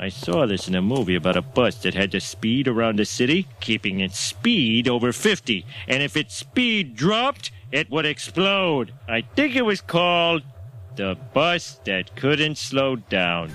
I saw this in a movie about a bus that had to speed around the city, keeping its speed over 50. And if its speed dropped, it would explode. I think it was called The Bus That Couldn't Slow Down.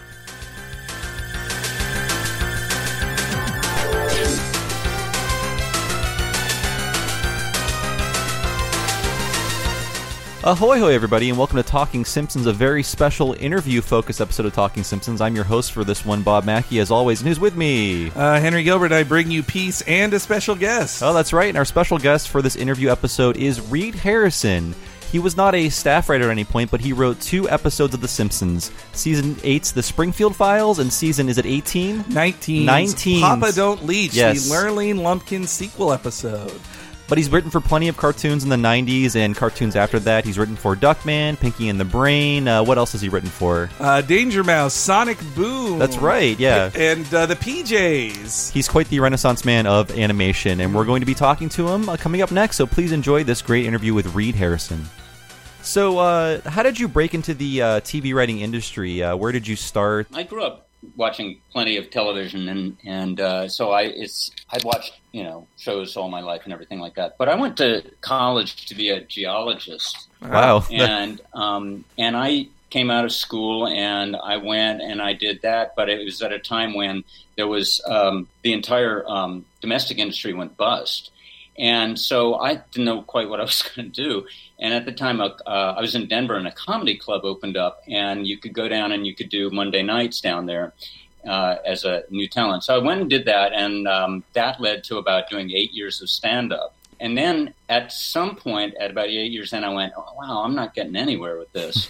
Ahoy, hoy, everybody, and welcome to Talking Simpsons, a very special interview-focused episode of Talking Simpsons. I'm your host for this one, Bob Mackey, as always, and who's with me? Henry Gilbert. I bring you peace and a special guest. Oh, that's right, and our special guest for this interview episode is Reed Harrison. He was not a staff writer at any point, but he wrote 2 episodes of The Simpsons. Season 8's The Springfield Files, and season, is it 18? 19. Papa Don't Leech, yes. The Lurleen Lumpkin sequel episode. But he's written for plenty of cartoons in the 90s and cartoons after that. He's written for Duckman, Pinky and the Brain. What else has he written for? Danger Mouse, Sonic Boom. That's right, yeah. And the PJs. He's quite the renaissance man of animation, and we're going to be talking to him coming up next, so please enjoy this great interview with Reed Harrison. So, how did you break into the TV writing industry? Where did you start? I grew up watching plenty of television, and so I'd watched shows all my life and everything like that. But I went to college to be a geologist. Wow! And I came out of school and I went and I did that. But it was at a time when there was the entire domestic industry went bust. And so I didn't know quite what I was going to do. And at the time, I was in Denver, and a comedy club opened up, and you could go down and you could do Monday nights down there as a new talent. So I went and did that, and that led to about doing 8 years of stand-up. And then at some point, at about 8 years in, I went, oh, wow, I'm not getting anywhere with this.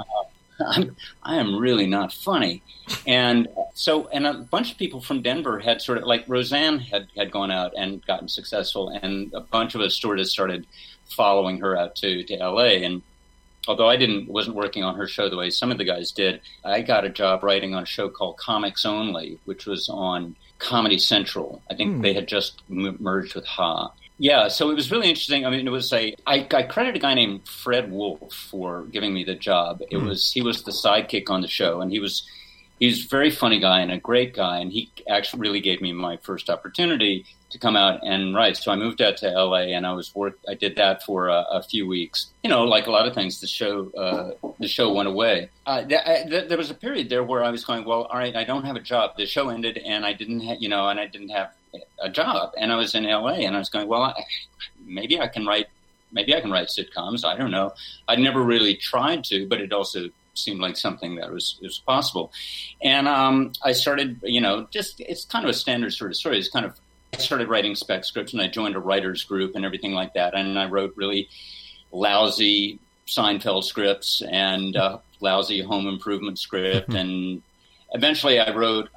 I am really not funny. And so, and a bunch of people from Denver had sort of, like Roseanne had gone out and gotten successful, and a bunch of us sort of started following her out to LA. And although I wasn't working on her show the way some of the guys did, I got a job writing on a show called Comics Only, which was on Comedy Central. I think they had just merged with Ha. Yeah, so it was really interesting. I mean, I credit a guy named Fred Wolf for giving me the job. He was the sidekick on the show, and he's a very funny guy and a great guy, and he actually really gave me my first opportunity to come out and write. So I moved out to LA, and I did that for a few weeks. Like a lot of things, the show went away. There was a period there where I was going, well, all right, I don't have a job. The show ended, and I didn't have a job, and I was in LA, and I was going, well, maybe I can write sitcoms. I don't know. I'd never really tried to, but it also seemed like something that was possible. And I started, it's kind of a standard sort of story. I started writing spec scripts, and I joined a writers group and everything like that. And I wrote really lousy Seinfeld scripts and lousy Home Improvement script. And eventually I wrote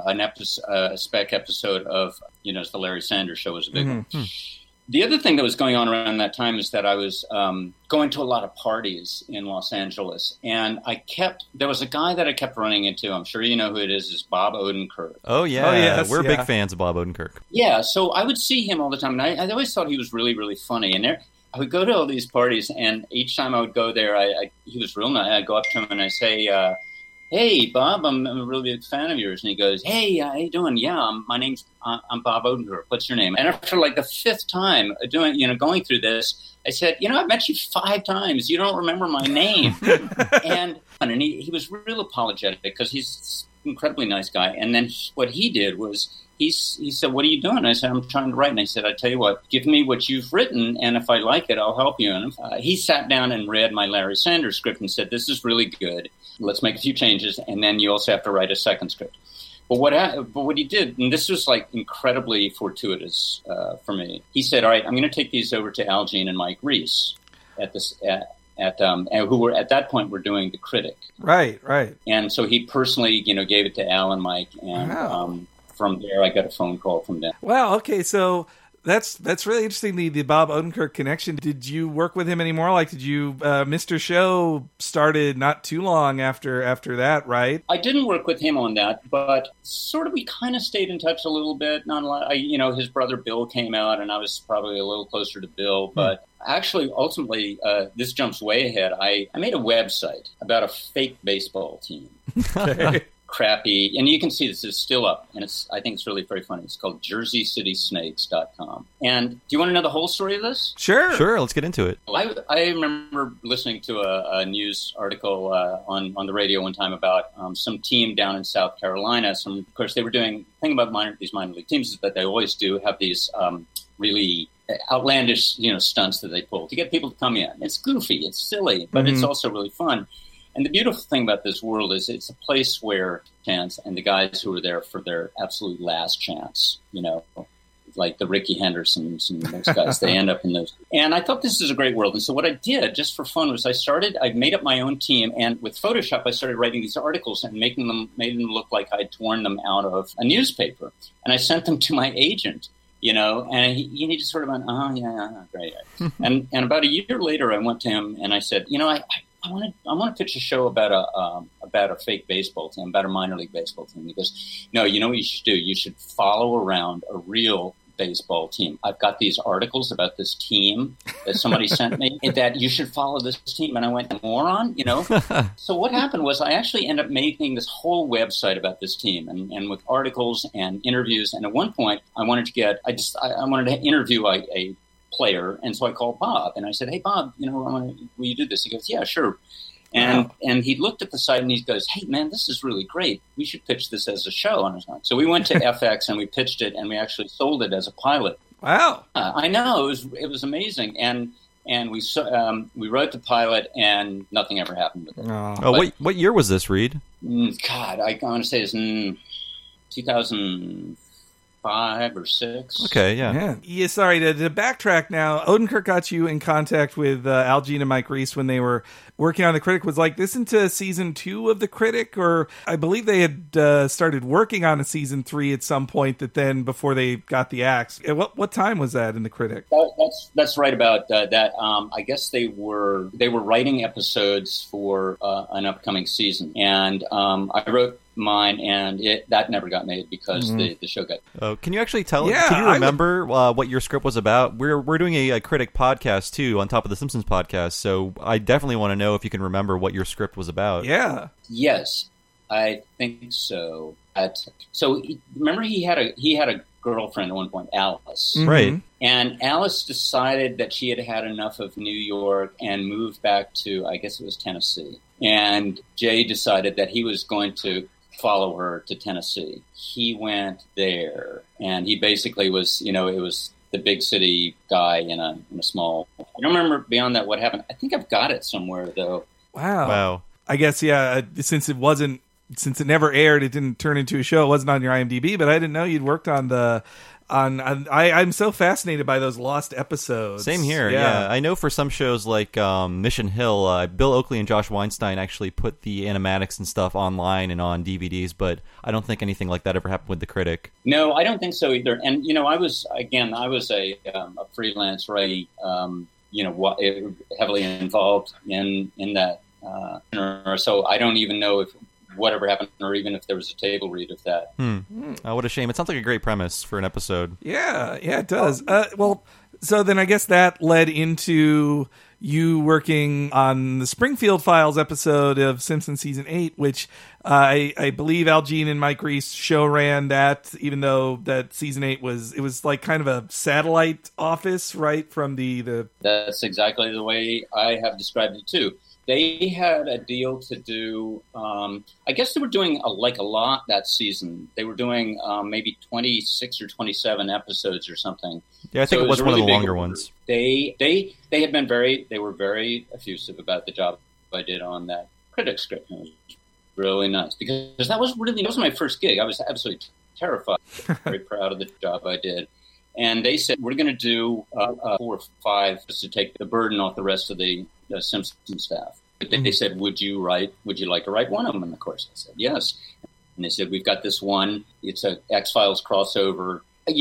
a spec episode of, the Larry Sanders Show was a big one. The other thing that was going on around that time is that I was going to a lot of parties in Los Angeles, and there was a guy that I kept running into. I'm sure you know who it is Bob Odenkirk. Oh, yeah. Oh, yes, we're big fans of Bob Odenkirk. Yeah, so I would see him all the time, and I always thought he was really, really funny. And I would go to all these parties, and each time I would go there, he was real nice. I'd go up to him and I say, hey, Bob, I'm a really big fan of yours. And he goes, hey, how you doing? Yeah, I'm Bob Odenkirk. What's your name? And after like the 5th time going through this, I said, I've met you 5 times. You don't remember my name. and he was real apologetic because he's an incredibly nice guy. And then what he did was he said, what are you doing? I said, I'm trying to write. And I said, I tell you what, give me what you've written, and if I like it, I'll help you. And he sat down and read my Larry Sanders script and said, this is really good. Let's make a few changes, and then you also have to write a second script. But what he did, and this was like incredibly fortuitous for me, he said, all right, I'm going to take these over to Al Jean and Mike Reiss who were at that point were doing The Critic. Right. And so he personally, gave it to Al and Mike, and from there I got a phone call from them. Wow. Okay, so that's really interesting. The Bob Odenkirk connection. Did you work with him anymore? Like, did you? Mr. Show started not too long after that, right? I didn't work with him on that, but sort of we kind of stayed in touch a little bit. Not a lot. His brother Bill came out, and I was probably a little closer to Bill, but. Actually, ultimately, this jumps way ahead. I made a website about a fake baseball team crappy, and you can see this is still up, and I think it's really very funny. It's called JerseyCitySnakes.com. And do you want to know the whole story of this? Sure, let's get into it. I remember listening to a news article on the radio one time about some team down in South Carolina. Of course, they were doing, the thing about these minor league teams is that they always do have these really outlandish, stunts that they pull to get people to come in. It's goofy, it's silly, but it's also really fun. And the beautiful thing about this world is it's a place where chance and the guys who are there for their absolute last chance, like the Ricky Hendersons and those guys, they end up in those. And I thought this is a great world. And so what I did just for fun was I made up my own team, and with Photoshop, I started writing these articles and made them look like I'd torn them out of a newspaper. And I sent them to my agent. And he just sort of went, oh, yeah, great. And about a year later, I went to him and I said, I want to pitch a show about a fake baseball team, about a minor league baseball team. He goes, no, you know what you should do? You should follow around a real baseball team. I've got these articles about this team that somebody sent me that you should follow this team. And I went, moron, So what happened was I actually ended up making this whole website about this team and with articles and interviews. And at one point I wanted to interview a player. And so I called Bob and I said, hey, Bob, will you do this? He goes, yeah, sure. And he looked at the site and he goes, hey, man, this is really great. We should pitch this as a show on his own. So we went to FX and we pitched it and we actually sold it as a pilot. Wow. I know. It was amazing. And we wrote the pilot and nothing ever happened with it. What year was this, Reed? God, I want to say it's 2005 or 6. Okay, yeah. Sorry, to backtrack now, Odenkirk got you in contact with Al Jean and Mike Reiss when they were working on The Critic. Was this into season 2 of The Critic? Or I believe they had started working on a season 3 at some point that before they got the axe. What time was that in The Critic? That's right about that. I guess they were writing episodes for an upcoming season. And I wrote mine, and that never got made because the show got. Oh, can you actually tell? Yeah, can you remember what your script was about? We're doing a Critic podcast too, on top of the Simpsons podcast. So I definitely want to know if you can remember what your script was about. Yeah. Yes, I think so. So remember, he had a girlfriend at one point, Alice. Mm-hmm. Right. And Alice decided that she had enough of New York and moved back to, I guess it was Tennessee. And Jay decided that he was going to follow her to Tennessee. He went there, and he basically was, it was the big city guy in a small. I don't remember beyond that what happened. I think I've got it somewhere though. Wow. I guess since it never aired, it didn't turn into a show. It wasn't on your IMDb, but I didn't know you'd worked on I'm so fascinated by those lost episodes. Same here. Yeah. I know for some shows like Mission Hill, Bill Oakley and Josh Weinstein actually put the animatics and stuff online and on DVDs, but I don't think anything like that ever happened with The Critic. No, I don't think so either. And I was a freelance writer, heavily involved in that. So I don't even know if whatever happened, or even if there was a table read of that. Oh, what a shame. It sounds like a great premise for an episode. Yeah, it does. So then I guess that led into you working on the Springfield Files episode of Simpsons Season 8, which I believe Al Jean and Mike Reiss show ran that, even though that Season 8 was like kind of a satellite office, right, from the... That's exactly the way I have described it, too. They had a deal to do, I guess they were doing a lot that season. They were doing maybe 26 or 27 episodes or something. Yeah, I think it was one of the longer ones. They were very effusive about the job I did on that Critic script. It was really nice because that was my first gig. I was absolutely terrified, very proud of the job I did. And they said, we're going to do 4 or 5 just to take the burden off the rest of the Simpsons staff. But they said, would you like to write one of them? And of course I said, yes. And they said, we've got this one. It's a X-Files crossover.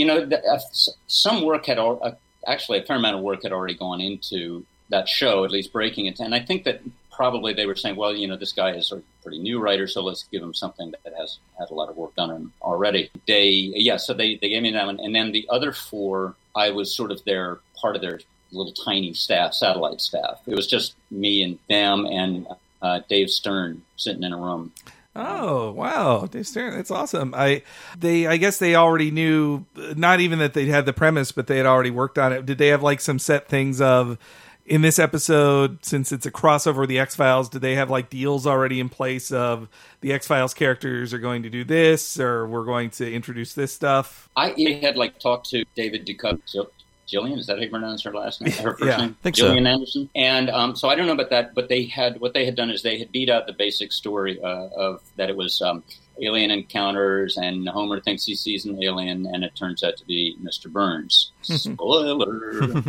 Some work actually a fair amount of work had already gone into that show, at least breaking it. And I think that probably they were saying, well, this guy is a pretty new writer, so let's give him something that has had a lot of work done on him already. So they gave me that one. And then the other 4, I was sort of part of their little tiny staff, satellite staff. It was just me and them and Dave Stern sitting in a room. Oh, wow. Dave Stern, that's awesome. I guess they already knew, not even that they had the premise, but they had already worked on it. Did they have like some set things of, in this episode, since it's a crossover with the X-Files, did they have like deals already in place of the X-Files characters are going to do this, or we're going to introduce this stuff? I had like talked to David Duchovny. Jillian, is that how you pronounce her last name? Her first name? I think Gillian so. Anderson. And so I don't know about that, but what they had done is they had beat out the basic story of that it was alien encounters, and Homer thinks he sees an alien, and it turns out to be Mr. Burns. Spoiler.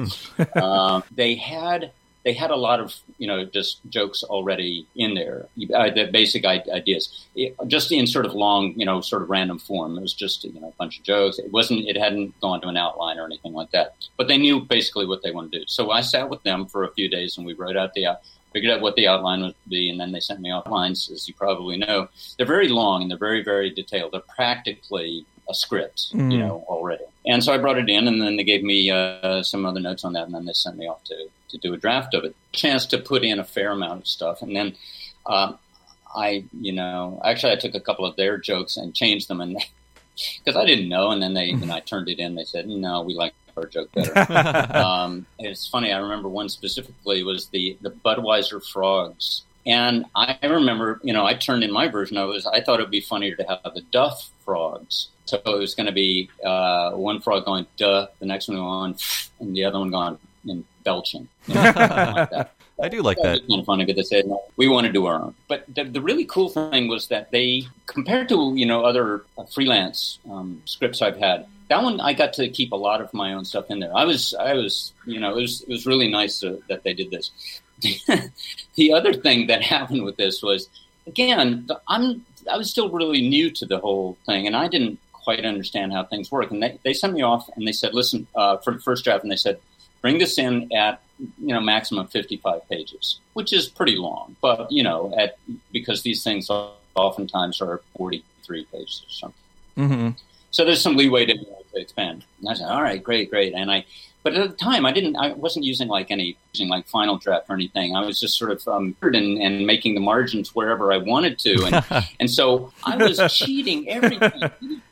They had a lot of, just jokes already in there, the basic ideas, just in sort of long, sort of random form. It was just, a bunch of jokes. It hadn't gone to an outline or anything like that. But they knew basically what they wanted to do. So I sat with them for a few days, and we wrote out figured out what the outline would be, and then they sent me outlines, as you probably know. They're very long, and they're very, very detailed. They're practically a script, already. And so I brought it in, and then they gave me some other notes on that, and then they sent me off to do a draft of it. Chance to put in a fair amount of stuff. And then I took a couple of their jokes and changed them, and because I didn't know, and then when I turned it in, they said, no, we like our joke better. It's funny, I remember one specifically was the Budweiser frogs. And I remember, I turned in my version of it. I thought it would be funnier to have the Duff frogs. So it was going to be one frog going duh, the next one going, and the other one going in belching. Like that. I do like that. It was kind of funny, but they said, no, we want to do our own. But the really cool thing was that they, compared to, other freelance scripts I've had, that one I got to keep a lot of my own stuff in there. I was, it was really nice that they did this. The other thing that happened with this was, again, I was still really new to the whole thing, and I didn't quite understand how things work. And they sent me off, and they said, listen, for the first draft, and they said, bring this in at, maximum 55 pages, which is pretty long. But, because these things oftentimes are 43 pages or something. Mm-hmm. So there's some leeway to expand. And I said, all right, great. But at the time, I wasn't using Final Draft or anything. I was just sort of and making the margins wherever I wanted to. And so I was cheating everything,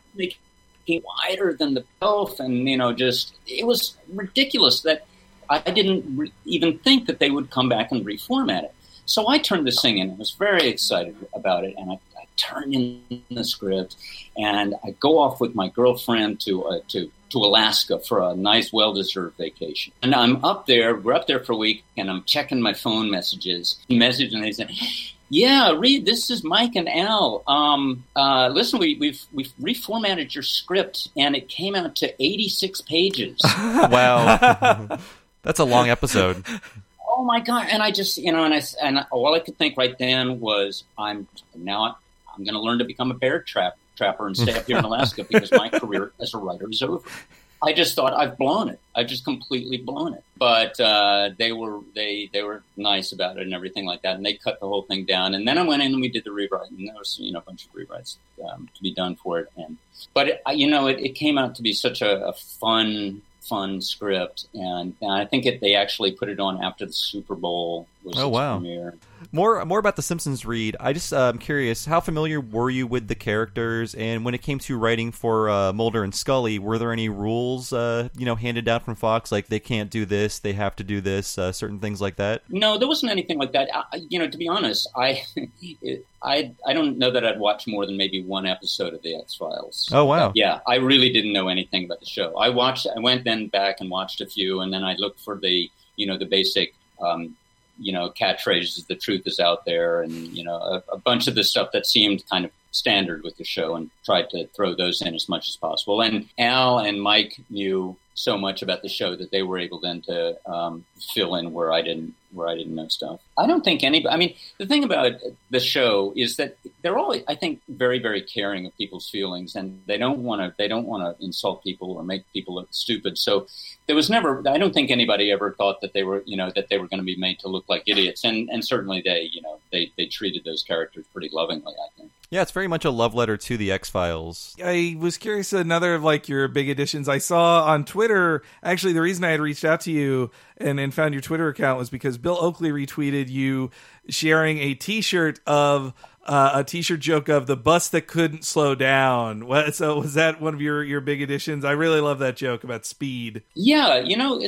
making wider than the shelf. And, it was ridiculous that I didn't even think that they would come back and reformat it. So I turned this thing in. I was very excited about it. And I turned in the script, and I go off with my girlfriend to Alaska for a nice, well-deserved vacation. And I'm up there. We're up there for a week, and I'm checking my phone messages. And they said, "Yeah, Reed, this is Mike and Al. Listen, we've reformatted your script, and it came out to 86 pages." Wow, that's a long episode. Oh my God! And I just, and all I could think right then was, I'm going to learn to become a bear trapper and stay up here in Alaska because my career as a writer is over. I just thought, I've blown it. I've just completely blown it. But they were nice about it and everything like that, and they cut the whole thing down. And then I went in and we did the rewrite, and there was a bunch of rewrites to be done for it. But it came out to be such a fun script, and I think they actually put it on after the Super Bowl was its premiere. More about The Simpsons, Reed. I just I'm curious, how familiar were you with the characters, and when it came to writing for Mulder and Scully, were there any rules handed down from Fox, like they can't do this, they have to do this, certain things like that? No, there wasn't anything like that. To be honest, I don't know that I'd watched more than maybe one episode of the X-Files. Oh wow. Yeah, I really didn't know anything about the show. I went then back and watched a few, and then I looked for the basic catchphrases, the truth is out there, and a bunch of the stuff that seemed kind of standard with the show, and tried to throw those in as much as possible. And Al and Mike knew so much about the show that they were able then to fill in where I didn't know stuff. I don't think the thing about the show is that they're all, I think, very, very caring of people's feelings, and they don't want to insult people or make people look stupid. So there was never, I don't think anybody ever thought that they were going to be made to look like idiots. And certainly they treated those characters pretty lovingly, I think. Yeah, it's very much a love letter to the X-Files. I was curious, another of your big additions I saw on Twitter. Actually, the reason I had reached out to you and found your Twitter account was because Bill Oakley retweeted you sharing a T-shirt of a T-shirt joke of the bus that couldn't slow down. So was that one of your big additions? I really love that joke about speed. Yeah,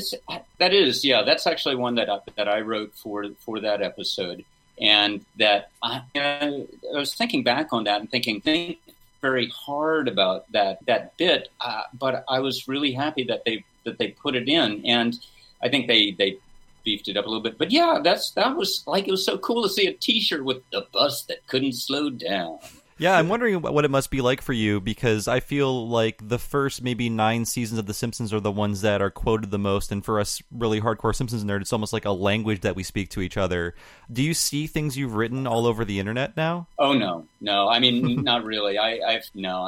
that's actually one that I wrote for that episode, and that I was thinking back on that and think very hard about that bit, but I was really happy that they put it in, and I think they beefed it up a little bit. But yeah, that was like, it was so cool to see a T-shirt with the bus that couldn't slow down. Yeah, I'm wondering what it must be like for you, because I feel like the first maybe 9 seasons of The Simpsons are the ones that are quoted the most, and for us really hardcore Simpsons nerds, it's almost like a language that we speak to each other. Do you see things you've written all over the internet now? Oh no, I mean, not really. Again,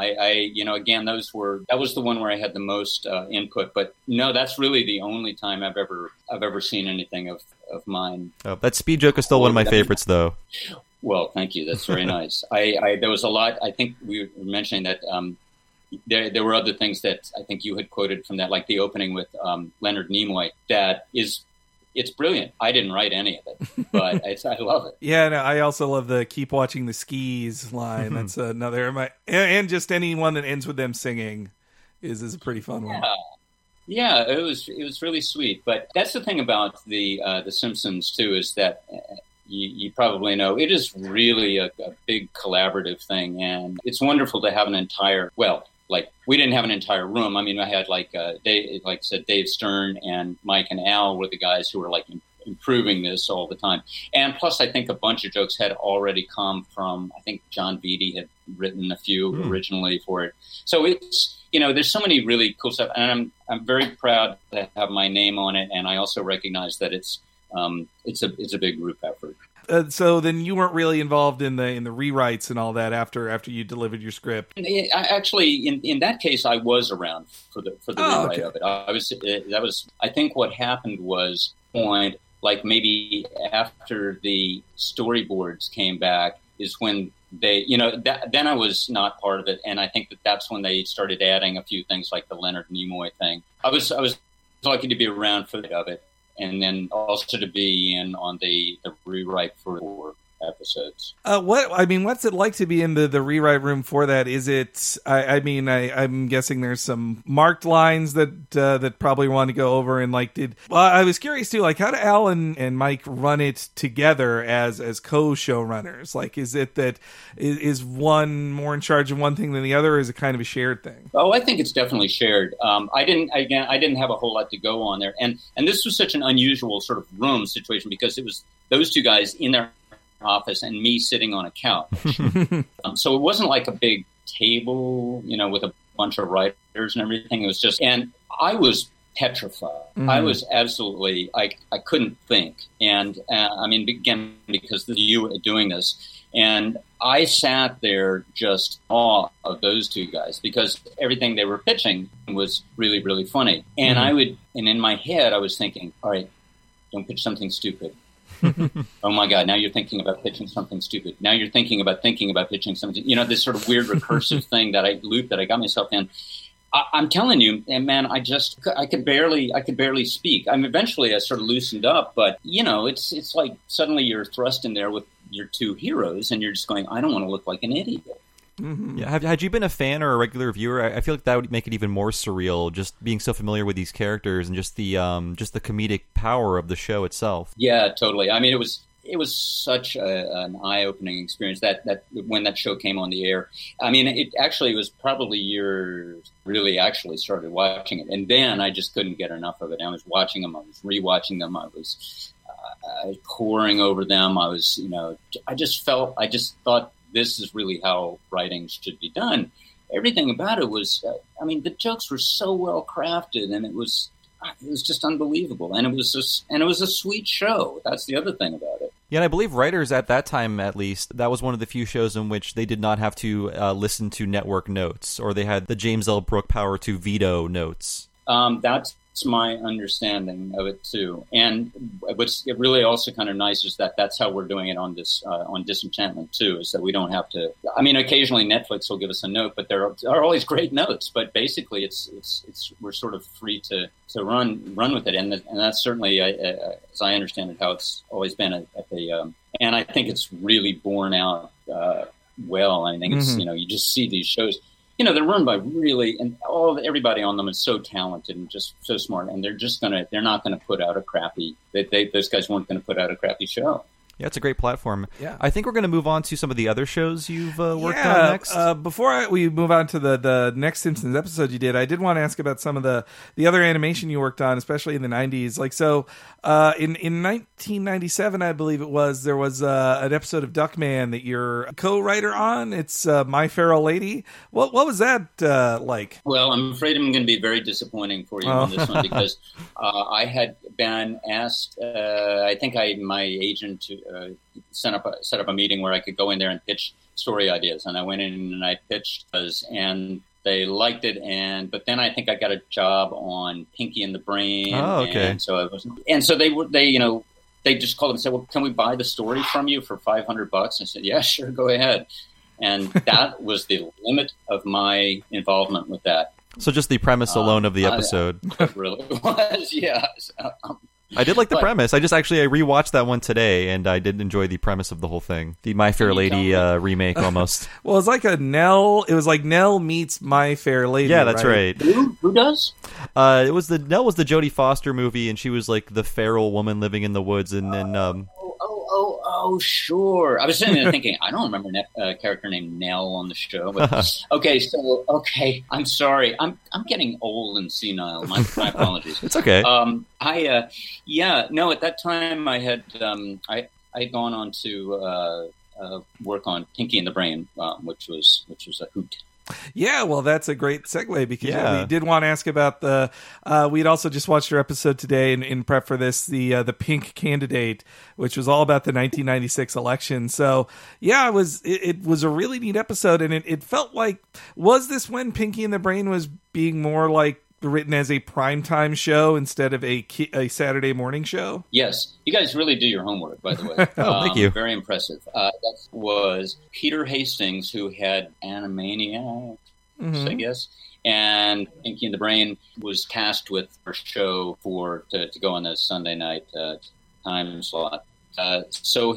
that was the one where I had the most input, but no, that's really the only time I've ever seen anything of mine. Oh, that speed joke is still one of my favorites, though. Well, thank you. That's very nice. There was a lot. I think we were mentioning that there were other things that I think you had quoted from that, like the opening with Leonard Nimoy. It's brilliant. I didn't write any of it, but I love it. Yeah, no, I also love the "keep watching the skis" line. That's another. And just any one that ends with them singing is a pretty fun one. Yeah, it was really sweet. But that's the thing about the Simpsons too, is that. You probably know it is really a big collaborative thing, and it's wonderful to have we didn't have an entire room. I mean, I had Dave Stern and Mike and Al were the guys who were like improving this all the time. And plus, I think a bunch of jokes had already come from, I think John Beatty had written a few originally for it. So it's, there's so many really cool stuff, and I'm very proud to have my name on it. And I also recognize that it's a big group effort. So then you weren't really involved in the rewrites and all that after you delivered your script. Actually, in that case, I was around for the rewrite of it. I think what happened was like maybe after the storyboards came back is when they, then I was not part of it, and I think that's when they started adding a few things like the Leonard Nimoy thing. I was lucky to be around for it. And then also to be in on the rewrite for 4 episodes. What's it like to be in the rewrite room for that? Is it? I'm guessing there's some marked lines that probably want to go over and I was curious too. Like, how do Al and Mike run it together as co-showrunners? Like, is it that is one more in charge of one thing than the other? Or is it kind of a shared thing? Oh, I think it's definitely shared. I didn't have a whole lot to go on there, and this was such an unusual sort of room situation because it was those two guys in their office and me sitting on a couch. So it wasn't like a big table, with a bunch of writers and everything. It was just, and I was petrified. I was absolutely, I couldn't think. And again, because you were doing this, and I sat there just in awe of those two guys because everything they were pitching was really, really funny. And and in my head, I was thinking, all right, don't pitch something stupid. Oh my God, now you're thinking about pitching something stupid. Now you're thinking about pitching something, this sort of weird recursive thing that I got myself in. I'm telling you, and man, I could barely speak. Eventually I sort of loosened up, but it's like suddenly you're thrust in there with your two heroes and you're just going, I don't want to look like an idiot. Mm-hmm. Yeah, had you been a fan or a regular viewer? I feel like that would make it even more surreal, just being so familiar with these characters and just the comedic power of the show itself. Yeah, totally. I mean, it was such an eye-opening experience that when that show came on the air. I mean, it actually was probably years really actually started watching it, and then I just couldn't get enough of it. I was watching them, I was rewatching them, I was poring over them. I was, I just thought. This is really how writing should be done. Everything about it was, the jokes were so well crafted, and it was just unbelievable. And it was a sweet show. That's the other thing about it. Yeah, and I believe writers at that time, at least, that was one of the few shows in which they did not have to listen to network notes, or they had the James L. Brooke power to veto notes. That's It's my understanding of it too. And what's really also kind of nice is that that's how we're doing it on this on Disenchantment too. Is that we don't have to. I mean, occasionally Netflix will give us a note, but there are always great notes. But basically, it's we're sort of free to run with it, and that's certainly, as I understand it, how it's always been at the. And I think it's really borne out well. I think it's you just see these shows. They're run by really, and everybody on them is so talented and just so smart, and they're not gonna put out a crappy. Those guys weren't gonna put out a crappy show. Yeah, it's a great platform. Yeah. I think we're going to move on to some of the other shows you've worked on next. Before we move on to the next Simpsons episode you did, I did want to ask about some of the other animation you worked on, especially in the 90s. Like, so in 1997, I believe it was, there was an episode of Duckman that you're a co-writer on. It's My Feral Lady. What was that like? Well, I'm afraid I'm going to be very disappointing for you on this one because I had been asked, I think my agent to set up a meeting where I could go in there and pitch story ideas, and I went in and I pitched those, and they liked it, but then I think I got a job on Pinky and the Brain. Oh, okay. And so they just called and said, "Well, can we buy the story from you for $500?" I said, "Yeah, sure, go ahead." And that was the limit of my involvement with that. So just the premise alone of the episode. It really was, yeah. I did like the premise. I rewatched that one today, and I did enjoy the premise of the whole thing. The My Fair Lady remake, almost. Well, it's like Nell. It was like Nell meets My Fair Lady. Yeah, that's right. Who does? Nell was the Jodie Foster movie, and she was like the feral woman living in the woods, and then. Oh, sure. I was sitting there thinking, I don't remember a character named Nell on the show. But, okay. I'm sorry. I'm getting old and senile. My apologies. It's okay. At that time I had gone on to work on Pinky and the Brain, which was a hoot. Yeah, well, that's a great segue because we did want to ask about we'd also just watched your episode today in prep for this, the Pink Candidate, which was all about the 1996 election. So yeah, it was a really neat episode, and it felt like, was this when Pinky and the Brain was being more like written as a primetime show instead of a Saturday morning show? Yes. You guys really do your homework, by the way. Thank you. Very impressive. That was Peter Hastings, who had Animaniacs, I guess, and Pinky and the Brain was tasked with our show to go on the Sunday night time slot. So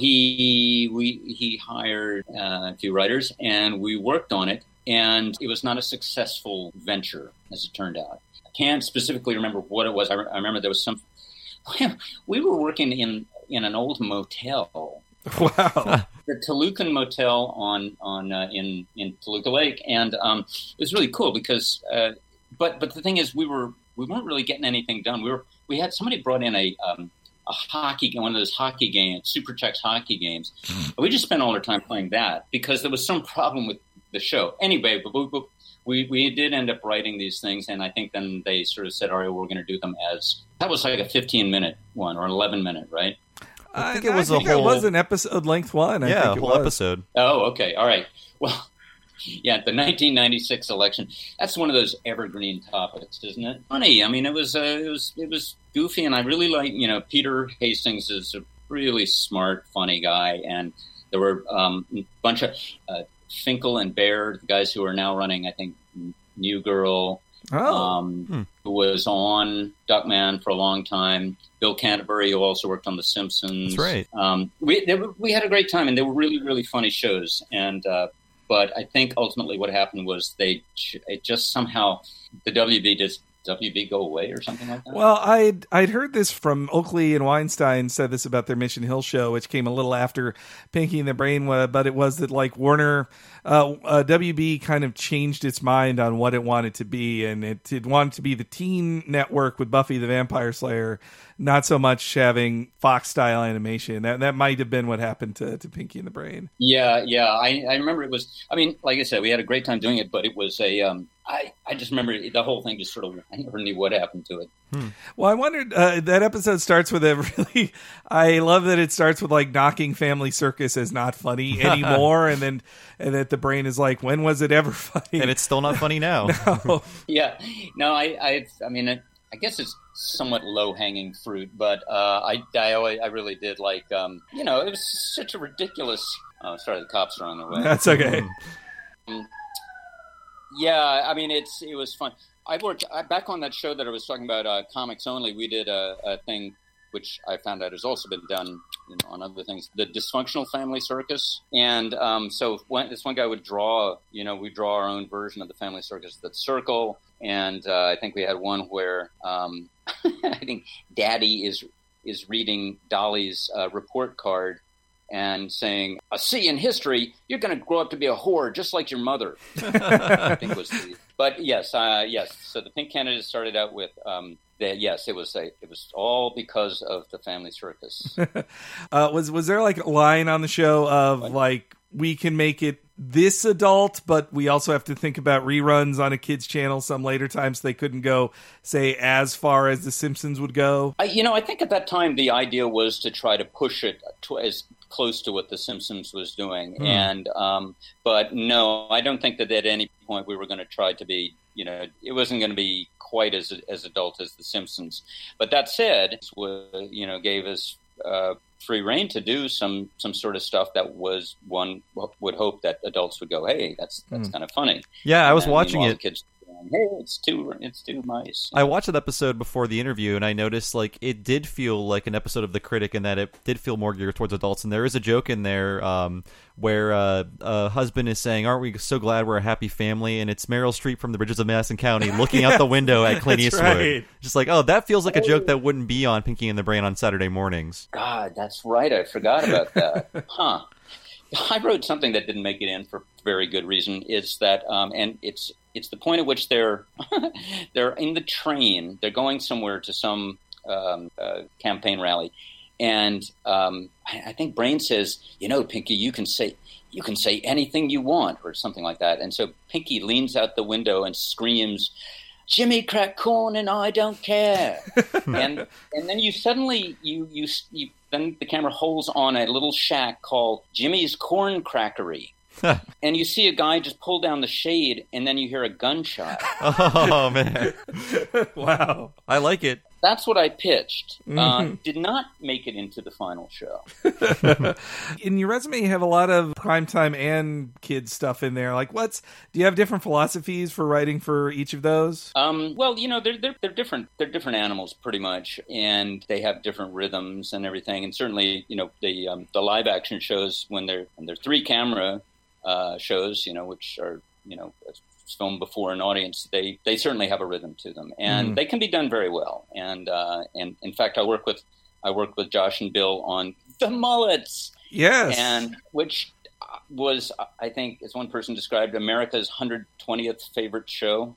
he hired a few writers, and we worked on it, and it was not a successful venture, as it turned out. Can't specifically remember what it was. I remember there was some. We were working in an old motel. Wow. The Tolucan Motel in Toluca Lake, and it was really cool because. But the thing is, we weren't really getting anything done. We had somebody brought in a hockey, one of those hockey games, Super Chex hockey games. We just spent all our time playing that because there was some problem with the show. Anyway, but we did end up writing these things, and I think then they sort of said, all right, we're going to do them as, that was like a 15-minute one or an 11-minute, right? I think it was it was an episode-length one. I think a whole episode. Oh, okay. All right. Well, yeah, the 1996 election, that's one of those evergreen topics, isn't it? Funny. I mean, it was goofy, and I really like, Peter Hastings is a really smart, funny guy, and there were a bunch of... Finkel and Baird, the guys who are now running, I think, New Girl, who was on Duckman for a long time. Bill Canterbury, who also worked on The Simpsons. That's right. We had a great time, and they were really, really funny shows. And but I think ultimately what happened was it just somehow the WB go away or something like that? Well, I'd heard this from Oakley and Weinstein said this about their Mission Hill show, which came a little after Pinky and the Brain, but it was that like Warner, WB kind of changed its mind on what it wanted to be, and it wanted to be the teen network with Buffy the Vampire Slayer, not so much having Fox-style animation. That might have been what happened to Pinky and the Brain. Yeah. I remember it was, I mean, like I said, we had a great time doing it, but it was I just remember the whole thing just sort of, I never knew what happened to it. Well, I wondered, that episode starts with I love that it starts with like knocking Family Circus as not funny anymore. and that the Brain is like, when was it ever funny? And it's still not funny now. No. Yeah. No, I mean, I guess it's somewhat low-hanging fruit, but I really did like, it was such a ridiculous... Oh, sorry, the cops are on their way. That's okay. Yeah, I mean, it was fun. I worked back on that show that I was talking about, Comics Only. We did a thing which I found out has also been done on other things, the Dysfunctional Family Circus. And so this one guy would draw, we draw our own version of the Family Circus, that circle. And I think we had one where I think Daddy is reading Dolly's report card and saying, "I see in history, you're going to grow up to be a whore just like your mother." I think was but yes. So the Pink Candidate started out with it was all because of the Family Circus. Was there like a line on the show of like, we can make it this adult, but we also have to think about reruns on a kid's channel some later times they couldn't go, say, as far as The Simpsons would go? I think at that time the idea was to try to push it as close to what The Simpsons was doing. And but no, I don't think that at any point we were going to try to be, it wasn't going to be quite as adult as The Simpsons. But that said, gave us free reign to do some sort of stuff that was, one would hope that adults would go, "Hey, that's kind of funny." Yeah, I was watching it. Kids going, "Hey, it's too nice." I watched that episode before the interview, and I noticed like it did feel like an episode of The Critic, in that it did feel more geared towards adults. And there is a joke in there where a husband is saying, "Aren't we so glad we're a happy family?" And it's Meryl Streep from The Bridges of Madison County looking out the window at Clint Eastwood. Right. Just like, oh, that feels like a joke that wouldn't be on Pinky and the Brain on Saturday mornings. God, that's right. I forgot about that. Huh. I wrote something that didn't make it in for very good reason. Is that, and it's the point at which they're in the train. They're going somewhere to some campaign rally, and I think Brain says, "Pinky, you can say anything you want," or something like that. And so Pinky leans out the window and screams, "Jimmy crack corn and I don't care." and then you suddenly then the camera holds on a little shack called Jimmy's Corn Crackery. And you see a guy just pull down the shade, and then you hear a gunshot. Oh, man. Wow. I like it. That's what I pitched. Did not make it into the final show. In your resume, you have a lot of primetime and kids stuff in there. Like, do you have different philosophies for writing for each of those? Well, they're different. They're different animals, pretty much, and they have different rhythms and everything. And certainly, the live action shows when they're 3-camera shows, which are filmed before an audience, they certainly have a rhythm to them, and they can be done very well. And in fact, I work with Josh and Bill on The Mullets. Yes, and which was, I think, as one person described, America's 120th favorite show.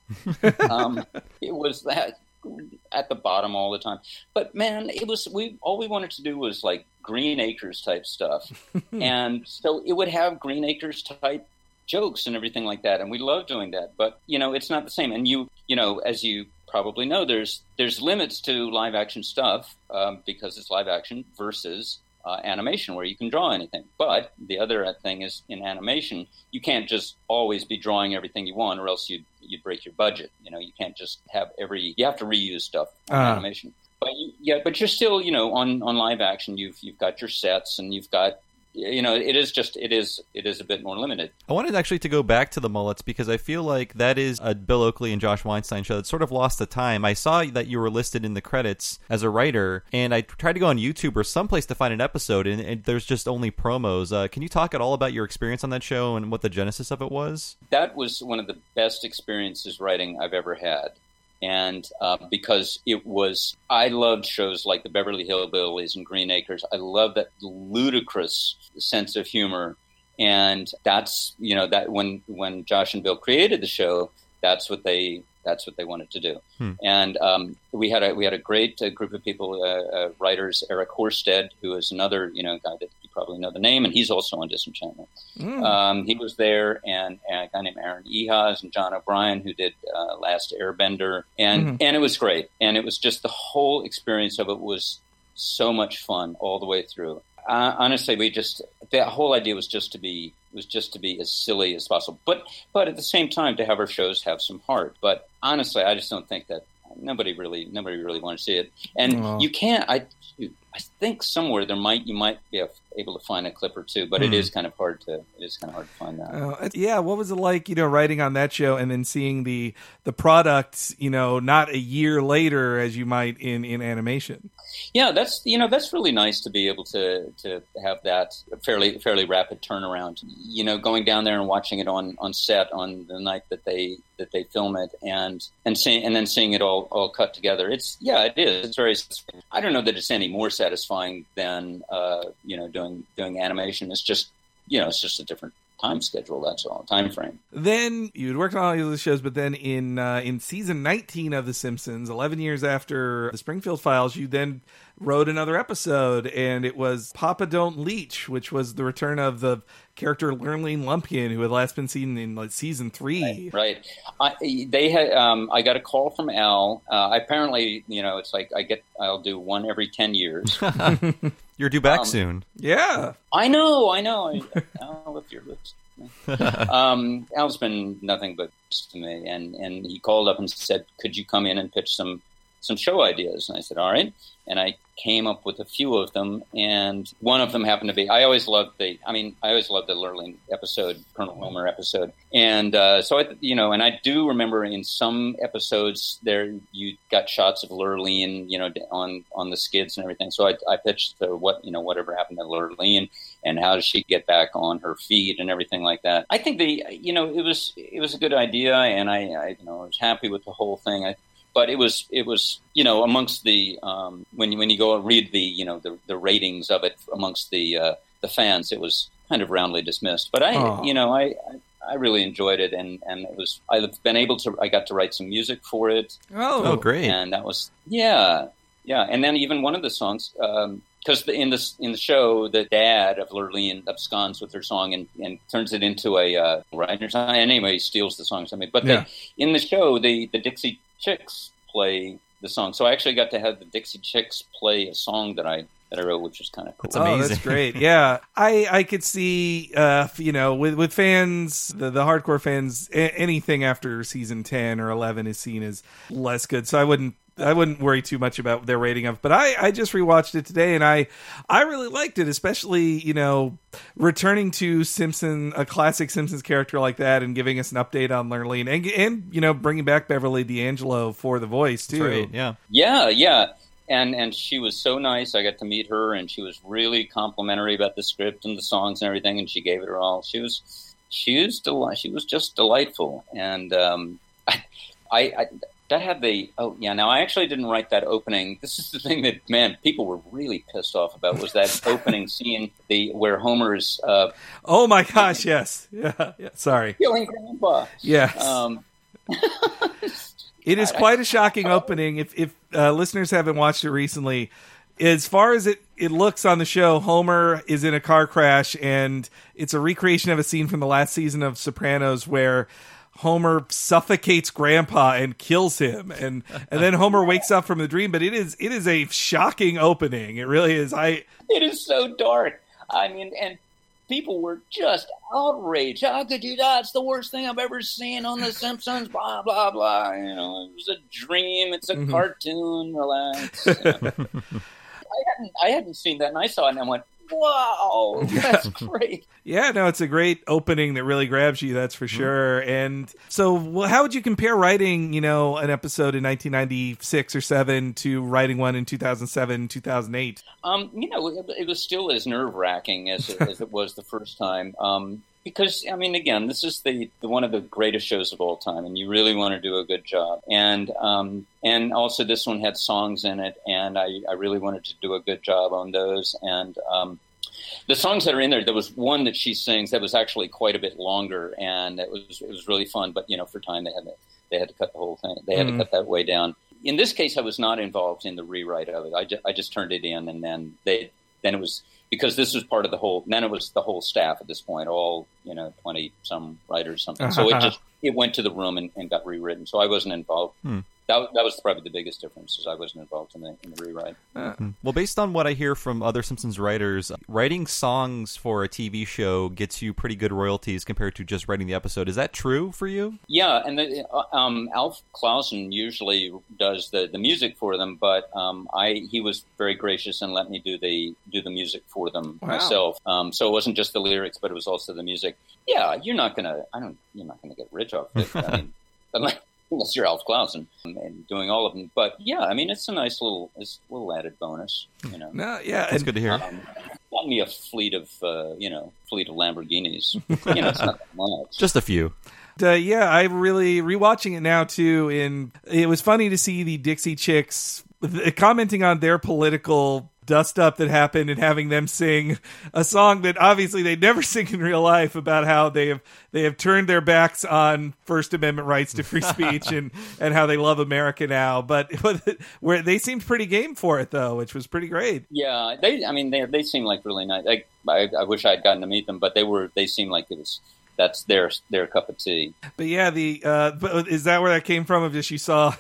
It was that at the bottom all the time, but man, all we wanted to do was like Green Acres type stuff, and so it would have Green Acres type jokes and everything like that, and we love doing that. But it's not the same. And as you probably know, there's limits to live action stuff because it's live action versus animation, where you can draw anything. But the other thing is, in animation, you can't just always be drawing everything you want, or else you'd break your budget. You can't just have you have to reuse stuff on animation. But but you're still, on live action, you've got your sets, and you've got, it is a bit more limited. I wanted actually to go back to The Mullets, because I feel like that is a Bill Oakley and Josh Weinstein show that sort of lost the time. I saw that you were listed in the credits as a writer, and I tried to go on YouTube or someplace to find an episode, and there's just only promos. Can you talk at all about your experience on that show and what the genesis of it was? That was one of the best experiences writing I've ever had. And because I loved shows like the Beverly Hillbillies and Green Acres. I love that ludicrous sense of humor. And that's, that when Josh and Bill created the show, that's what they wanted to do. And we had a great group of people, writers. Eric Horsted, who is another guy that you probably know the name, and he's also on Disenchantment. He was there, and a guy named Aaron Ehasz and John O'Brien, who did Last Airbender, and it was great. And it was just, the whole experience of it was so much fun all the way through. Honestly, the whole idea was just to be as silly as possible, but at the same time to have our shows have some heart. But honestly, I just don't think that nobody really wanted to see it. And you can't. I think somewhere you might be able to find a clip or two, but it is kind of hard to find that. Yeah, what was it like, writing on that show and then seeing the product, not a year later as you might in animation? Yeah, that's really nice to be able to have that fairly rapid turnaround. Going down there and watching it on set on the night that they film it and then seeing it all cut together. It is. It's very. I don't know that it's any more satisfying than doing animation. It's just a different time schedule. That's all. Time frame. Then you'd worked on all these other shows, but then in season 19 of The Simpsons, 11 years after the Springfield Files, you then wrote another episode, and it was Papa Don't Leech, which was the return of the character Lurleen Lumpkin, who had last been seen in season 3. Right. I got a call from Al. Apparently, it's like I'll do one every 10 years. You're due back soon. Yeah. I know. Al, if you're listening. Al's been nothing but to me, and he called up and said, "Could you come in and pitch some show ideas?" And I said, "All right." And I came up with a few of them, and one of them happened to be, I always loved the Lurleen episode, Colonel Homer episode. And so I do remember in some episodes there you got shots of Lurleen, on the skids and everything. So I pitched whatever happened to Lurleen and how does she get back on her feet and everything like that. I think it was a good idea, and I was happy with the whole thing. But it was amongst the when you go and read the ratings of it amongst the fans, it was kind of roundly dismissed. But I really enjoyed it, and it was I got to write some music for it. Oh, great! And that was yeah. And then even one of the songs, because in the show, the dad of Lurleen absconds with her song and turns it into a writer's song. And anyway, he steals the song from me. But in the show, the Dixie Chicks play the song. So I actually got to have the Dixie Chicks play a song that I wrote, which was kind of cool. That's amazing. Oh, that's great. Yeah. I could see, with fans, the hardcore fans, anything after season 10 or 11 is seen as less good. So I wouldn't worry too much about their rating of it. But I just rewatched it today, and I really liked it, especially, returning to a classic Simpsons character like that and giving us an update on Lurleen and bringing back Beverly D'Angelo for the voice, too. That's right, yeah. Yeah. And she was so nice. I got to meet her, and she was really complimentary about the script and the songs and everything, and she gave it her all. She was just delightful. And that had now I actually didn't write that opening. This is the thing that, man, people were really pissed off about, was that opening scene, where Homer's oh my gosh, yes. Yeah, sorry. Killing Grandpa. Yes. It is quite a shocking opening. If listeners haven't watched it recently, as far as it looks on the show, Homer is in a car crash, and it's a recreation of a scene from the last season of Sopranos where Homer suffocates Grandpa and kills him, and then Homer wakes up from the dream. But it is a shocking opening. It really is. It is so dark. I mean, and people were just outraged. How could you die? It's the worst thing I've ever seen on The Simpsons. Blah blah blah. It was a dream. It's a cartoon. Relax. I hadn't seen that, and I saw it, and I went, wow, that's great. Yeah, no, it's a great opening that really grabs you, that's for sure. And so how would you compare writing, an episode in 1996 or 7 to writing one in 2007, 2008? It was still as nerve-wracking as it was the first time. Because, I mean, again, this is the one of the greatest shows of all time, and you really want to do a good job. And also this one had songs in it, and I really wanted to do a good job on those. And the songs that are in there was one that she sings that was actually quite a bit longer, and it was really fun. But, for time, they had to cut the whole thing. They had to cut that way down. In this case, I was not involved in the rewrite of it. I just turned it in, and then it was... Because this was part of the whole, then it was the whole staff at this point, all, 20 some writers, something. So it went to the room and got rewritten. So I wasn't involved that was probably the biggest difference, is I wasn't involved in the rewrite. Well, based on what I hear from other Simpsons writers, writing songs for a TV show gets you pretty good royalties compared to just writing the episode. Is that true for you? Yeah, and Alf Clausen usually does the music for them, but he was very gracious and let me do the music for them myself. So it wasn't just the lyrics, but it was also the music. Yeah, you're not gonna get rich off it. I mean, unless you're Alf Clausen and doing all of them. But yeah, I mean, it's a nice little added bonus. No, yeah, That's good to hear. Got me a fleet of Lamborghinis. It's not that much. Just a few. Yeah, I really rewatching it now too. And it was funny to see the Dixie Chicks commenting on their political dust up that happened and having them sing a song that obviously they never sing in real life, about how they have turned their backs on First Amendment rights to free speech and how they love America now. But where they seemed pretty game for it though, which was pretty great. Yeah, they seem like really nice. I wish I had gotten to meet them, but they seemed like that's their cup of tea. But yeah, but is that where that came from? Of just you saw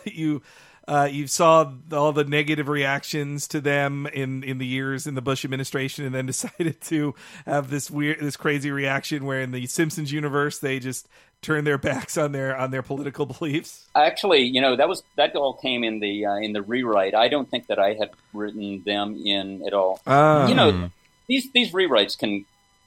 all the negative reactions to them in the years in the Bush administration, and then decided to have this crazy reaction where in the Simpsons universe they just turn their backs on their political beliefs. Actually, that all came in the rewrite. I don't think that I had written them in at all. These rewrites can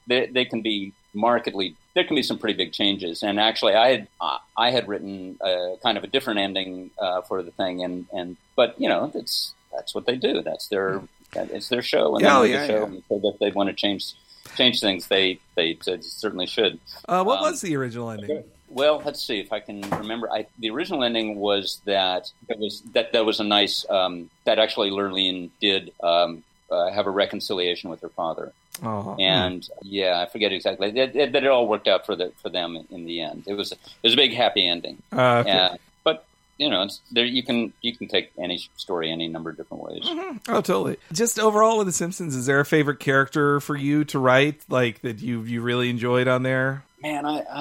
be markedly. There can be some pretty big changes, and actually, I had written kind of a different ending for the thing, but that's what they do. It's their show, and so that they want to change things, they certainly should. What was the original ending? Well, let's see if I can remember. The original ending was that there was a nice that actually Lurleen did have a reconciliation with her father. Oh, and I forget exactly that it all worked out for them in the end. It was a big happy ending. Okay. But it's there. You can take any story any number of different ways. Mm-hmm. Oh, totally. Just overall with The Simpsons, is there a favorite character for you to write, like that you really enjoyed on there? Man,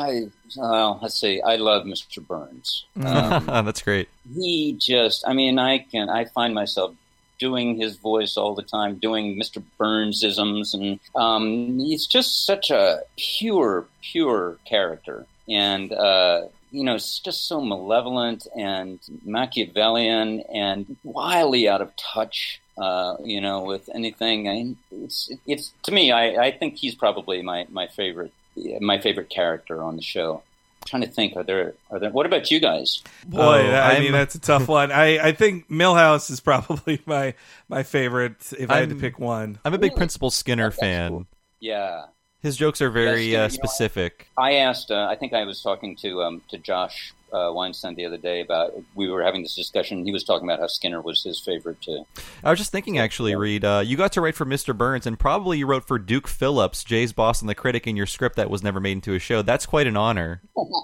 let's see. I love Mr. Burns. That's great. He just, I find myself doing his voice all the time, doing Mr. Burns-isms, and he's just such a pure character, and it's just so malevolent and Machiavellian and wildly out of touch, with anything. It's to me, I think he's probably my favorite character on the show. Trying to think, are there? What about you guys? Boy, that's a tough one. I think Milhouse is probably my favorite if I had to pick one. I'm a big Principal Skinner fan. Cool. Yeah, his jokes are very specific. I asked. I think I was talking to Josh Weinstein the other day about. We were having this discussion. He was talking about how Skinner was his favorite too. I was just thinking, actually, Reed, you got to write for Mr. Burns, and probably you wrote for Duke Phillips, Jay's boss and the critic, in your script that was never made into a show. That's quite an honor.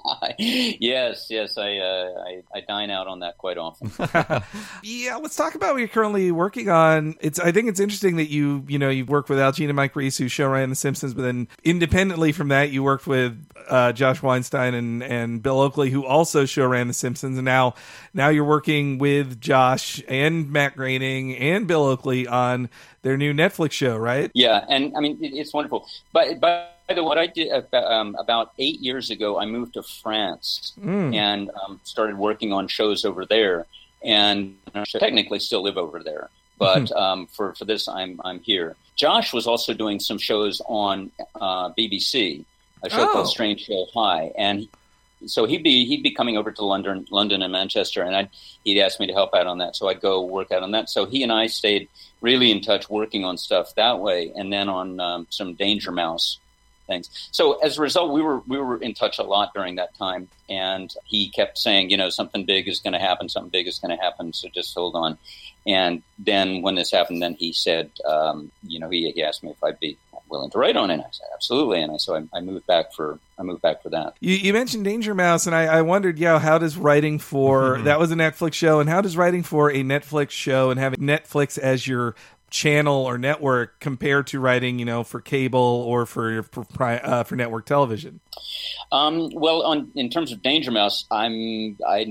Yes, I dine out on that quite often. Yeah, let's talk about what you're currently working on. I think it's interesting that you've worked with Al Jean and Mike Reiss, who show ran The Simpsons, but then independently from that, you worked with Josh Weinstein and Bill Oakley, who also show ran The Simpsons, and now you're working with Josh and Matt Groening and Bill Oakley on their new Netflix show, right? Yeah, and it's wonderful. But by the way, what I did about 8 years ago, I moved to France and started working on shows over there, and I technically still live over there. But for this, I'm here. Josh was also doing some shows on BBC, a show called Strange Show High, and so he'd be coming over to London and Manchester, and he'd ask me to help out on that. So I'd go work out on that. So he and I stayed really in touch, working on stuff that way, and then on some Danger Mouse things. So as a result, we were in touch a lot during that time, and he kept saying, something big is going to happen, so just hold on. And then when this happened, then he said, he asked me if I'd be willing to write on it. And I said, absolutely. And so I moved back for that. You mentioned Danger Mouse, and I wondered, how does writing for that was a Netflix show, and how does writing for a Netflix show and having Netflix as your channel or network compare to writing, for cable or for network television? Well, in terms of Danger Mouse, I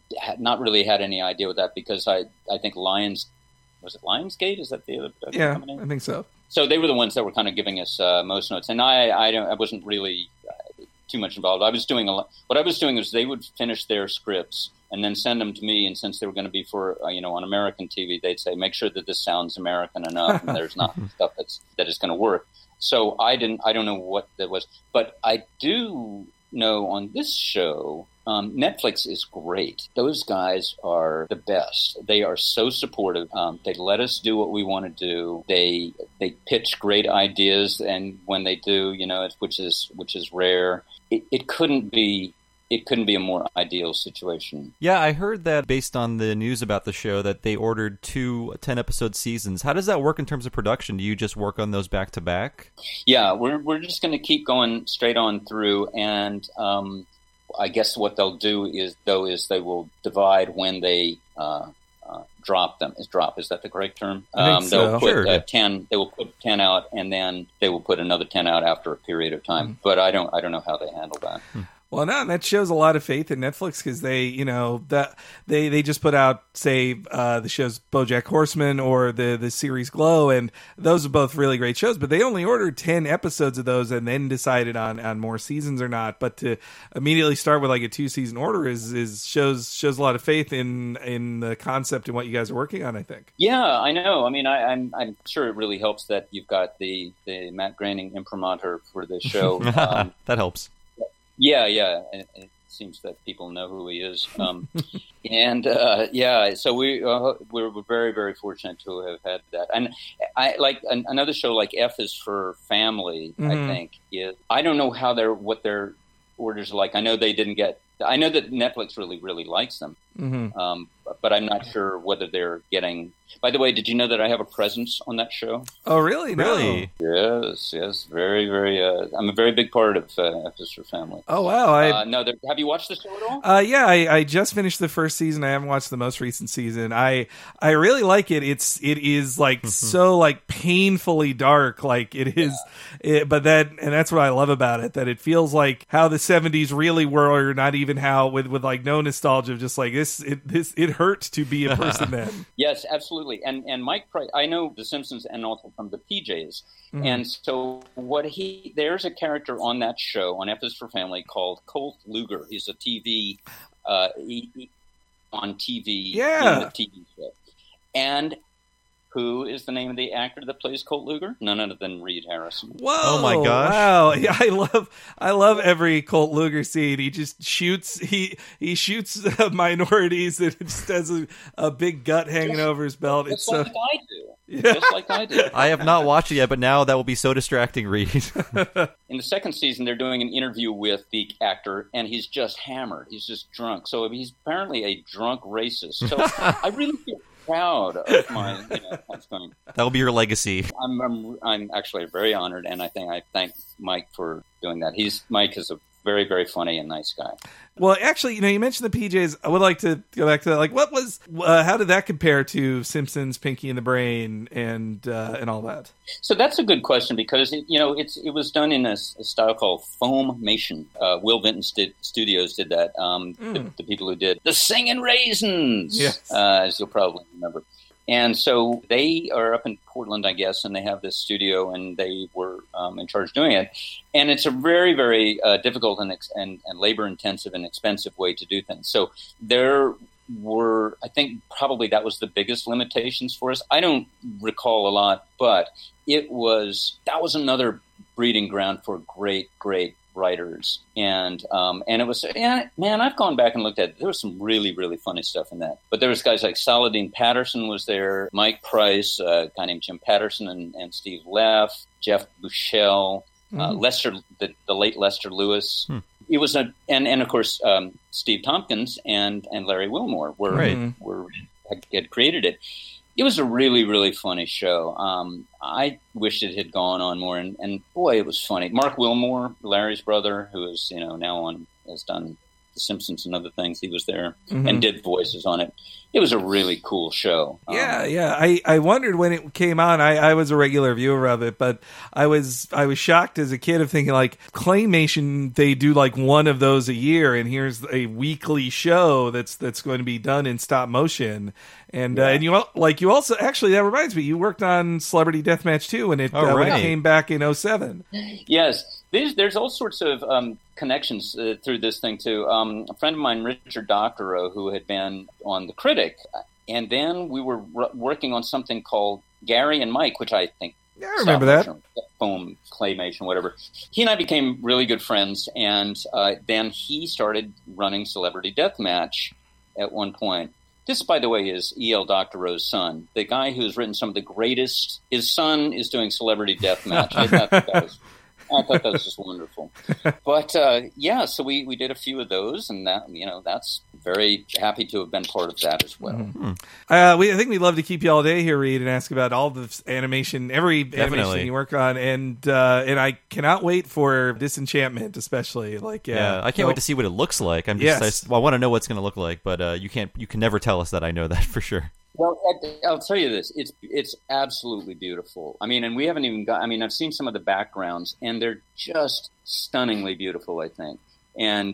had not really had any idea with that because I think was it Lionsgate? Is that the other company? I think so. So they were the ones that were kind of giving us most notes, and I wasn't really too much involved. What I was doing was they would finish their scripts and then send them to me, and since they were going to be for on American TV, they'd say make sure that this sounds American enough, and there's not stuff that is going to work. So I don't know what that was, but I do know on this show. Netflix is great. Those guys are the best. They are so supportive. They let us do what we want to do. They pitch great ideas, and when they do, which is rare. It couldn't be a more ideal situation. Yeah, I heard that based on the news about the show that they ordered 2 10-episode seasons. How does that work in terms of production? Do you just work on those back to back? Yeah, we're just going to keep going straight on through, and I guess what they'll do is they will divide when they drop them. Is that the correct term? I think they'll so. put 10. They will put 10 out, and then they will put another 10 out after a period of time. But I don't know how they handle that. Well, no, that shows a lot of faith in Netflix because they just put out, say, the shows BoJack Horseman or the series Glow, and those are both really great shows. But they only ordered 10 episodes of those and then decided on more seasons or not. But to immediately start with like a 2-season order shows a lot of faith in the concept and what you guys are working on, I think. Yeah, I know. I mean, I'm sure it really helps that you've got the Matt Groening imprimatur for this show. That helps. Yeah. It seems that people know who he is. So we're very, very fortunate to have had that. And I like another show like F is for Family, I think. I don't know what their orders are like. I know that Netflix really, really likes them. But I'm not sure whether they're getting... By the way, did you know that I have a presence on that show? Oh, really? No. Really? Yes. Very, very... I'm a very big part of F is for Family. Oh, wow. Have you watched the show at all? Yeah, I just finished the first season. I haven't watched the most recent season. I really like it. It is like so like painfully dark. Like it is, but that's what I love about it. That it feels like how the 70s really were, or not even how with like no nostalgia. Just like it hurt to be a person then. Yes, absolutely. And Mike Price, I know The Simpsons and also from the PJs. And so there's a character on that show, on F is for Family, called Colt Luger. He's a TV, on TV, in the TV show. And who is the name of the actor that plays Colt Luger? None other than Reed Harrison. Whoa! Oh my gosh! Wow! Yeah, I love every Colt Luger scene. He just shoots. He shoots minorities, and it just has a big gut hanging over his belt. Just like I do. Yeah. Just like I do. I have not watched it yet, but now that will be so distracting, Reed. In the second season, they're doing an interview with the actor, and he's just hammered. He's just drunk. So he's apparently a drunk racist. So I really feel proud of my going. That will be your legacy. I'm actually very honored, and I thank Mike for doing that. Mike is a very, very funny and nice guy. Well, actually, you mentioned the PJs. I would like to go back to that. Like, how did that compare to Simpsons, Pinky and the Brain, and all that? So that's a good question because it was done in a style called Foamation. Will Vinton Studios did that. The people who did The Singing Raisins, yes. As you'll probably remember. And so they are up in Portland, I guess, and they have this studio, and they were in charge of doing it. And it's a very, very difficult and labor-intensive and expensive way to do things. So there were, I think, probably that was the biggest limitations for us. I don't recall a lot, but that was another breeding ground for great, great writers, and it was, man, I've gone back and looked at it. There was some really, really funny stuff in that. But there was guys like Saladin Patterson was there, Mike Price, a guy named Jim Patterson, and Steve Leff, Jeff Bushell, Lester, the late Lester Lewis. It was and of course Steve Tompkins and Larry Wilmore had created it. It was a really, really funny show. I wished it had gone on more, and boy, it was funny. Mark Wilmore, Larry's brother, who is now has done The Simpsons and other things. He was there and did voices on it. it was a really cool show. Yeah. I wondered when it came on. I was a regular viewer of it, but I was shocked as a kid of thinking like Claymation, they do like one of those a year, and here's a weekly show that's going to be done in stop motion. And and you also actually, that reminds me, you worked on Celebrity Deathmatch too when it came back in 2007. Yes. There's all sorts of connections through this thing, too. A friend of mine, Richard Doctorow, who had been on The Critic, and then we were working on something called Gary and Mike, which I think... Yeah, I remember that. Foam, Claymation, whatever. He and I became really good friends, and then he started running Celebrity Deathmatch at one point. This, by the way, is E.L. Doctorow's son, the guy who's written some of the greatest... His son is doing Celebrity Deathmatch. I thought that was just wonderful. But, so we did a few of those, and that, that's very happy to have been part of that as well. Mm-hmm. I think we'd love to keep you all day here, Reed, and ask about all the animation, animation you work on, and I cannot wait for Disenchantment, especially. I can't wait to see what it looks like. I want to know what it's going to look like, but you can never tell us that. I know that for sure. Well, I'll tell you this. It's absolutely beautiful. I mean, and we haven't even got... I mean, I've seen some of the backgrounds, and they're just stunningly beautiful, I think. And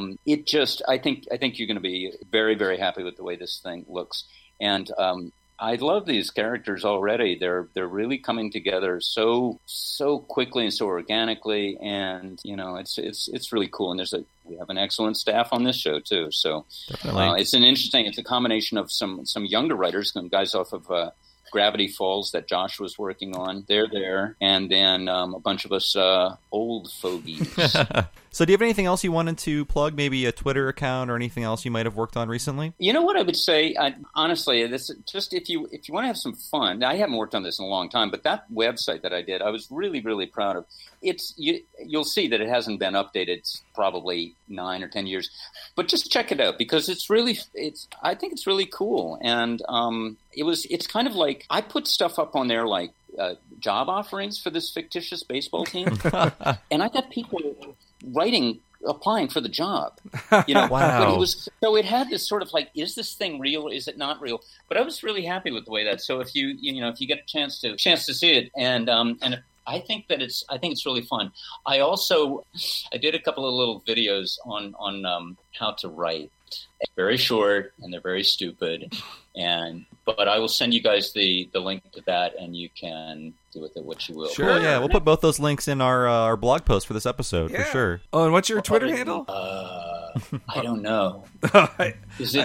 I think you're going to be very, very happy with the way this thing looks. And I love these characters already. They're really coming together so quickly and so organically, and it's really cool. And we have an excellent staff on this show too. So it's a combination of some younger writers, some guys off of Gravity Falls that Josh was working on. They're there, and then a bunch of us old fogies. So do you have anything else you wanted to plug? Maybe a Twitter account or anything else you might have worked on recently? You know what I would say? Honestly, this just if you want to have some fun. I haven't worked on this in a long time, but that website that I did, I was really, really proud of. You'll see that it hasn't been updated probably 9 or 10 years, but just check it out because I think it's really cool. And it's kind of like I put stuff up on there like job offerings for this fictitious baseball team, and I got people applying for the job. Wow. But it had this sort of like, is this thing real or is it not real? But I was really happy with the way that. So if you get a chance to see it, and I think it's really fun. I did a couple of little videos on how to write. Very short and they're very stupid, but I will send you guys the link to that, and you can do with it what you will. Sure, yeah, we'll put both those links in our blog post for this episode for sure. Oh, and what's your Twitter handle? I don't know. Is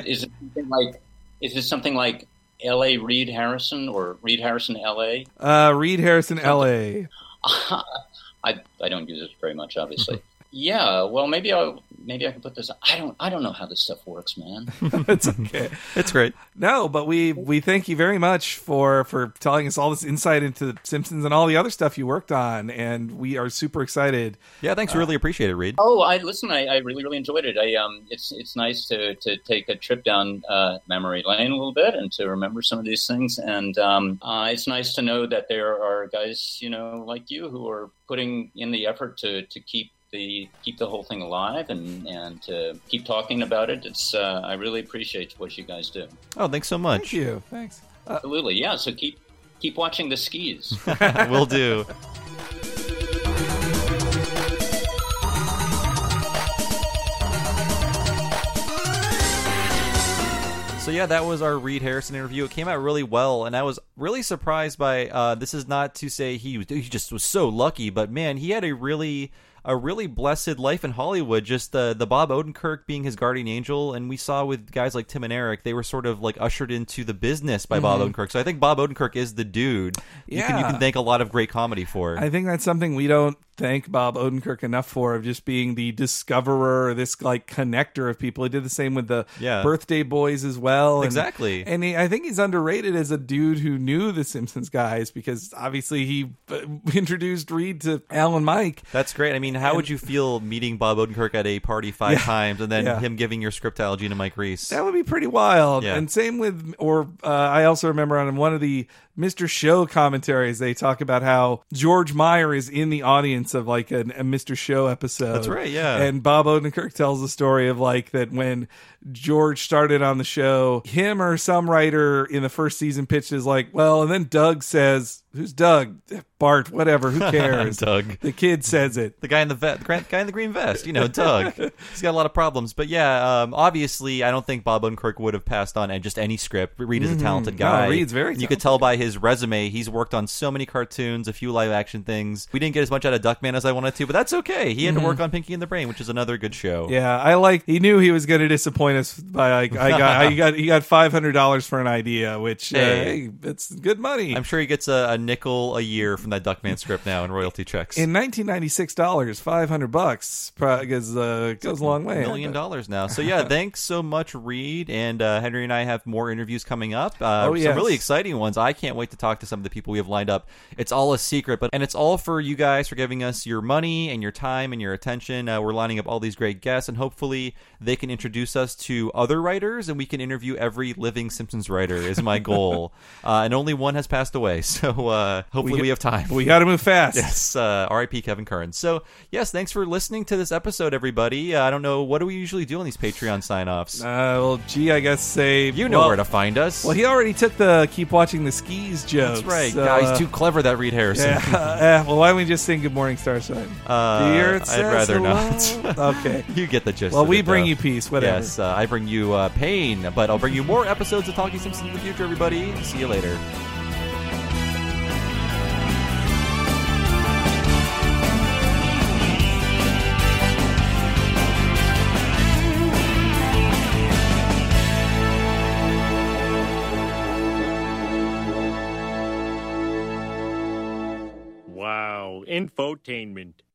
it something like L.A. Reed Harrison or Reed Harrison L.A.? Reed Harrison L.A. I don't use it very much, obviously. Yeah, well, maybe I can put this. I don't know how this stuff works, man. It's okay. It's great. No, but we thank you very much for telling us all this insight into Simpsons and all the other stuff you worked on, and we are super excited. Yeah, thanks. Really appreciate it, Reed. Oh, I really, really enjoyed it. It's nice to take a trip down memory lane a little bit and to remember some of these things, and it's nice to know that there are guys like you who are putting in the effort to keep the whole thing alive and to keep talking about it. It's I really appreciate what you guys do. Oh, thanks so much. Thank you. Thanks. Absolutely. Yeah. So keep watching the skis. Will do. So yeah, that was our Reed Harrison interview. It came out really well, and I was really surprised by. This is not to say he just was so lucky, but man, he had a really blessed life in Hollywood. Just the Bob Odenkirk being his guardian angel, and we saw with guys like Tim and Eric, they were sort of like ushered into the business by Bob Odenkirk. So I think Bob Odenkirk is the dude. Yeah. You can thank a lot of great comedy for. I think that's something we don't thank Bob Odenkirk enough for, of just being the discoverer, this like connector of people. He did the same with the Birthday Boys as well. Exactly. And I think he's underrated as a dude who knew the Simpsons guys, because obviously he introduced Reed to Al and Mike. That's great. I mean, how would you feel meeting Bob Odenkirk at a party 5 times and then him giving your script to Al Jean and Mike Reese? That would be pretty wild. Yeah. And same with, I also remember on one of the Mr. Show commentaries, they talk about how George Meyer is in the audience remnants of like a Mr. Show episode. That's right, yeah. And Bob Odenkirk tells the story of like that when George started on the show, him or some writer in the first season pitched is like, well, and then Doug says, who's Doug? Bart, whatever, who cares? Doug. The kid says it. The guy in the guy in the green vest, Doug. He's got a lot of problems, but yeah, obviously, I don't think Bob Odenkirk would have passed on just any script. Reed is a talented guy. No, Reed's very talented. You could tell by his resume, he's worked on so many cartoons, a few live action things. We didn't get as much out of Duckman as I wanted to, but that's okay. He had to work on Pinky and the Brain, which is another good show. Yeah, he knew he was going to disappoint us by he got $500 for an idea, which hey, it's good money. I'm sure he gets a nickel a year from that Duckman script now in royalty checks. In $1996, $500 because goes a long way. $1 million now. So yeah, thanks so much, Reed. And Henry and I have more interviews coming up. Some really exciting ones. I can't wait to talk to some of the people we have lined up. It's all a secret, and it's all for you guys for giving us your money and your time and your attention. We're lining up all these great guests, and hopefully they can introduce us to other writers, and we can interview every living Simpsons writer is my goal. And only one has passed away, so hopefully we have time. We got to move fast. Yes, R.I.P. Kevin Kearns. So, yes, thanks for listening to this episode, everybody. I don't know, what do we usually do on these Patreon sign-offs? I guess say... You know where to find us. Well, he already took the keep watching the skis jokes. That's right. So, God, he's too clever, that Reed Harrison. Well, why don't we just sing Good Morning, Starshine? I'd rather not. Okay. You get the gist Well, of we it, bring though. you peace, whatever. Yes, I bring you pain, but I'll bring you more episodes of Talking Simpsons in the future, everybody. See you later. Wow, infotainment.